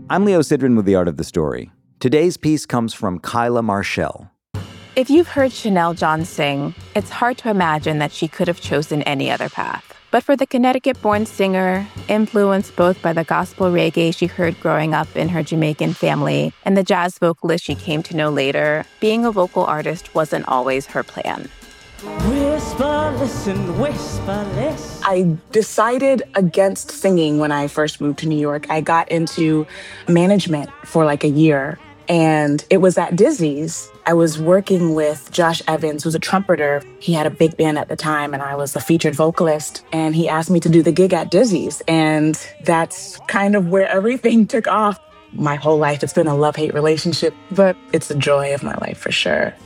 I'm Leo Sidran with The Art of the Story. Today's piece comes from Kyla Marshall. If you've heard Chanel John sing, it's hard to imagine that she could have chosen any other path. But for the Connecticut-born singer, influenced both by the gospel reggae she heard growing up in her Jamaican family and the jazz vocalist she came to know later, being a vocal artist wasn't always her plan. Whisper, listen, whisper, listen. I decided against singing when I first moved to New York. I got into management for like a year, and it was at Dizzy's. I was working with Josh Evans, who's a trumpeter. He had a big band at the time, and I was a featured vocalist. And he asked me to do the gig at Dizzy's, and that's kind of where everything took off. My whole life, it's been a love-hate relationship, but it's the joy of my life for sure.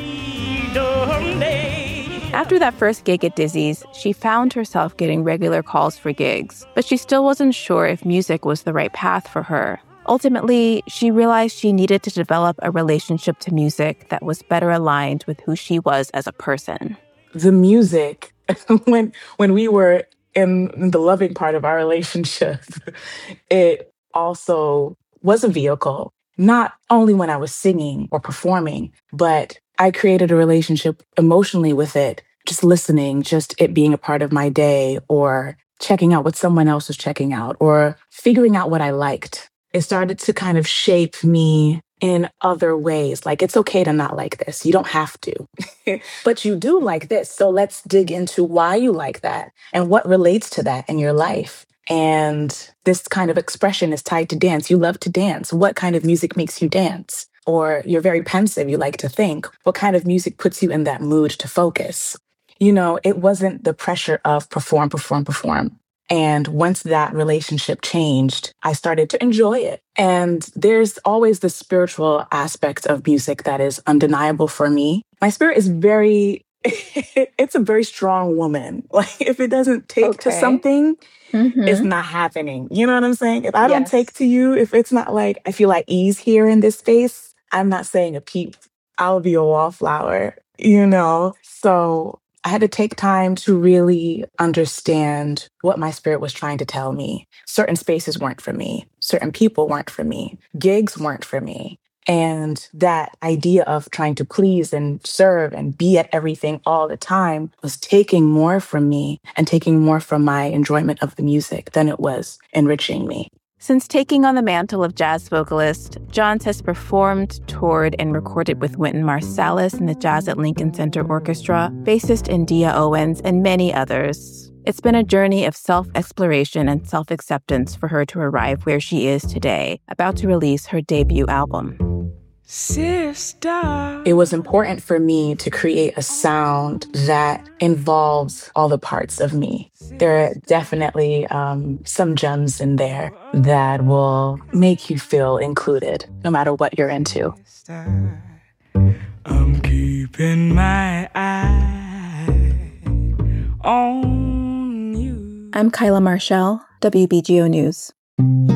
After that first gig at Dizzy's, she found herself getting regular calls for gigs, but she still wasn't sure if music was the right path for her. Ultimately, she realized she needed to develop a relationship to music that was better aligned with who she was as a person. The music, when we were in the loving part of our relationship, it also was a vehicle, not only when I was singing or performing, but I created a relationship emotionally with it, just listening, just it being a part of my day, or checking out what someone else was checking out, or figuring out what I liked. It started to kind of shape me in other ways. Like, it's okay to not like this. You don't have to. But you do like this. So let's dig into why you like that and what relates to that in your life. And this kind of expression is tied to dance. You love to dance. What kind of music makes you dance? Or you're very pensive, you like to think. What kind of music puts you in that mood to focus? You know, it wasn't the pressure of perform. And once that relationship changed, I started to enjoy it. And there's always the spiritual aspect of music that is undeniable for me. My spirit is it's a very strong woman. Like, if it doesn't take to something, it's not happening. You know what I'm saying? If I don't take to you, if it's not like, I feel like ease here in this space, I'm not saying a peep. I'll be a wallflower, you know? So I had to take time to really understand what my spirit was trying to tell me. Certain spaces weren't for me. Certain people weren't for me. Gigs weren't for me. And that idea of trying to please and serve and be at everything all the time was taking more from me and taking more from my enjoyment of the music than it was enriching me. Since taking on the mantle of jazz vocalist, Johns has performed, toured, and recorded with Wynton Marsalis and the Jazz at Lincoln Center Orchestra, bassist India Owens, and many others. It's been a journey of self-exploration and self-acceptance for her to arrive where she is today, about to release her debut album. Sister. It was important for me to create a sound that involves all the parts of me. There are definitely some gems in there that will make you feel included, no matter what you're into. I'm keeping my eye on you. I'm Kyla Marshall, WBGO News.